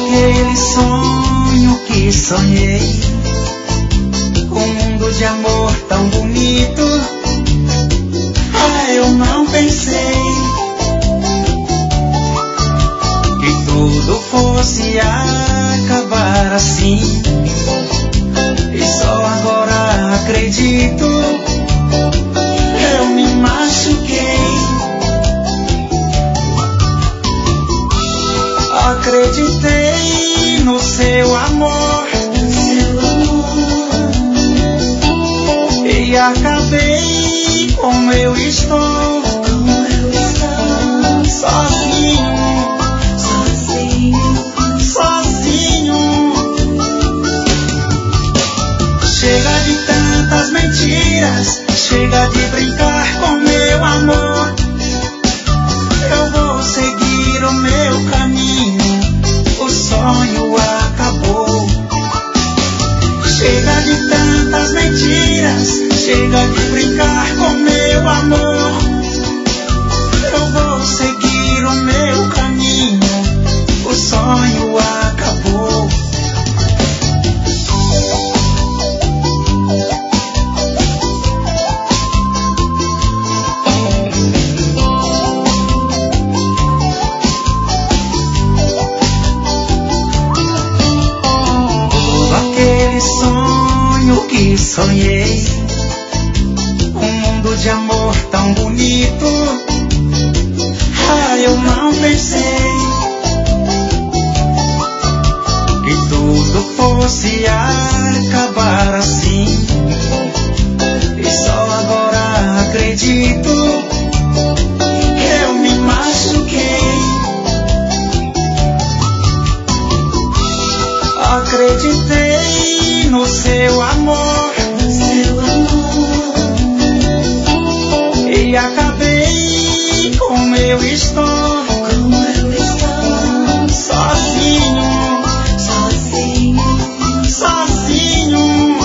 aquele sonho que sonhei, um mundo de amor tão bonito. Ah, eu não pensei que tudo fosse acabar assim, e só agora acredito. Eu me machuquei, acreditei no seu amor, e acabei como eu estou, sozinho, sozinho. Chega de tantas mentiras, chega de brincar com meu amor. Eu vou seguir o meu caminho, o sonho acabou. Chega de tantas mentiras, chega de brincar com meu amor. Eu vou seguir o meu caminho, o sonho acabou. Que sonhei, um mundo de amor tão bonito. Ah, eu não pensei que tudo fosse acabar assim, e só agora acredito. Eu me machuquei, acreditei no seu amor, e acabei como eu estou, sozinho, sozinho.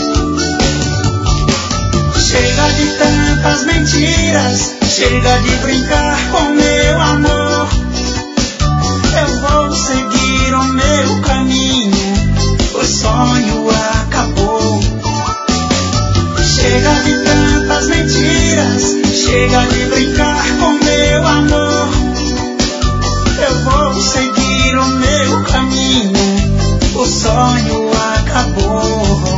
Chega de tantas mentiras, chega de brincar com meu amor. Eu vou seguir o meu caminho, o sonho acabou. Chega de tantas mentiras, chega de brincar com meu amor. Eu vou seguir o meu caminho, o sonho acabou.